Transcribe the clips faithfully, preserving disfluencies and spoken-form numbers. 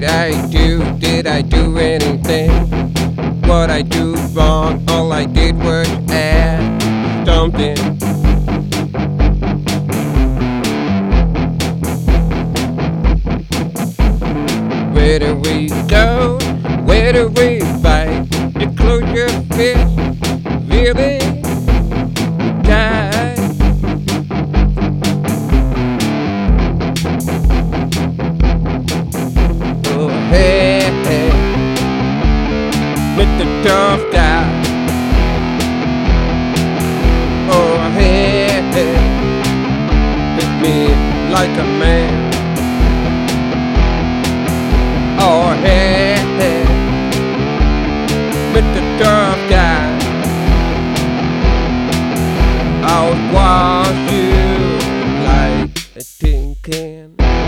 did I do? Did I do anything? What I do wrong? All I did was add something. Where do we go? Where do we fight? You close your fist, really tight. Oh hey, hey, Mister Tough Guy. Oh hey, hey, hit me like a man. Oh hey, hey, Mister Tough Guy. I'll wash you like a tin can.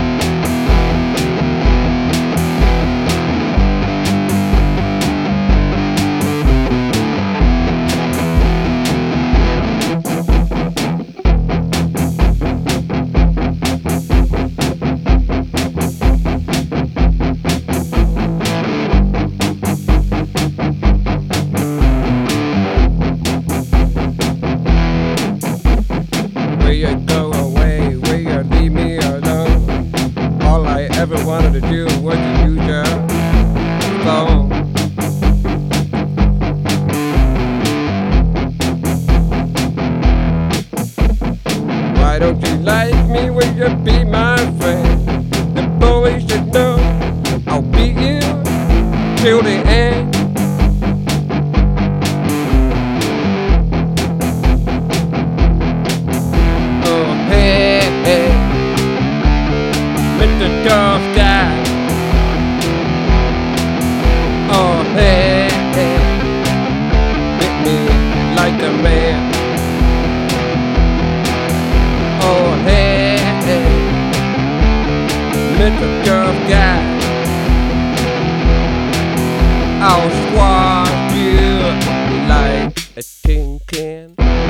Will you go away? Will you leave me alone? All I ever wanted to do was to use your phone. Why don't you like me? Will you be my friend? The bully should know I'll beat you till the end. Mister Tough Guy. Oh hey, hey, hit me like a man. Oh hey, hey, Mister Tough Guy. I'll squash you like a tin can.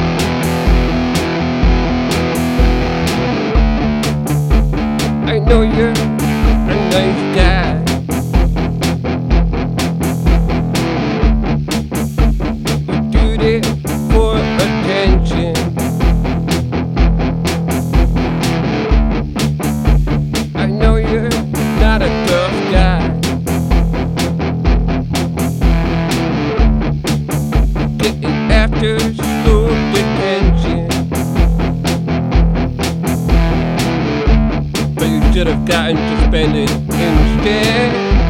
I know you're a nice guy. You do this for attention. I know you're not a tough guy. Getting after school detention. You should have gotten suspended instead.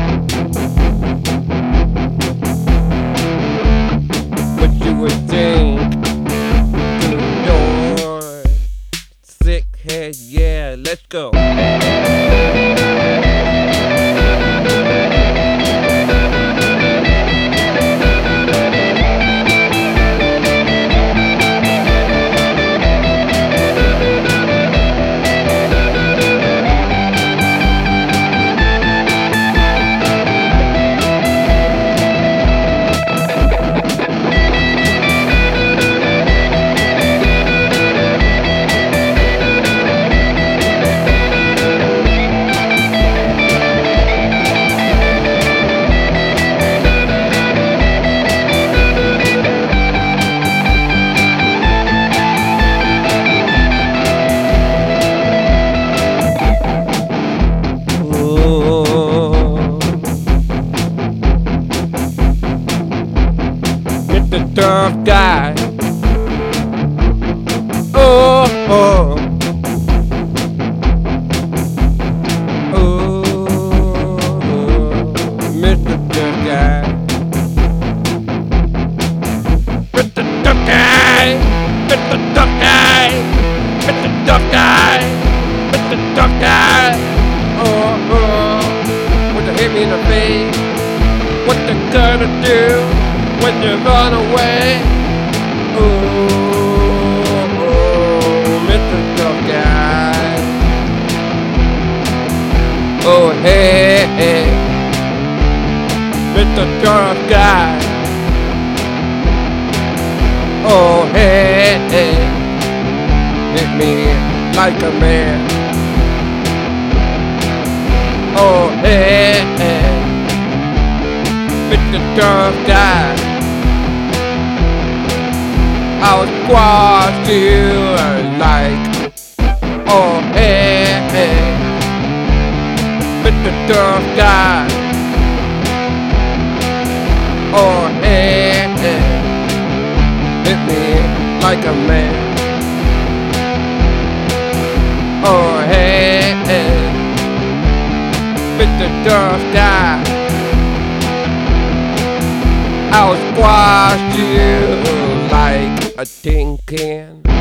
What you would think to your sick head, yeah, let's go. Mister Tough Guy. Oh, oh, oh, Mister Tough Guy. Mister Tough Guy. Mister Tough Guy. Mister Tough Guy. Mister Tough Guy. Oh, oh, would you hit me in the face? What you gonna do when you run away? Oh, oh, Mister Tough Guy. Oh, hey, hey, Mister Tough Guy. Oh, hey, hey, hit me like a man. Oh, hey, hey. Mister Tough Guy, I'll squash you like. Oh, hey, hey. Mister Tough Guy. Oh, hey, hey. Hit me like a man. Oh, hey, hey. Mister Tough Guy, I'll squash you like a tin can.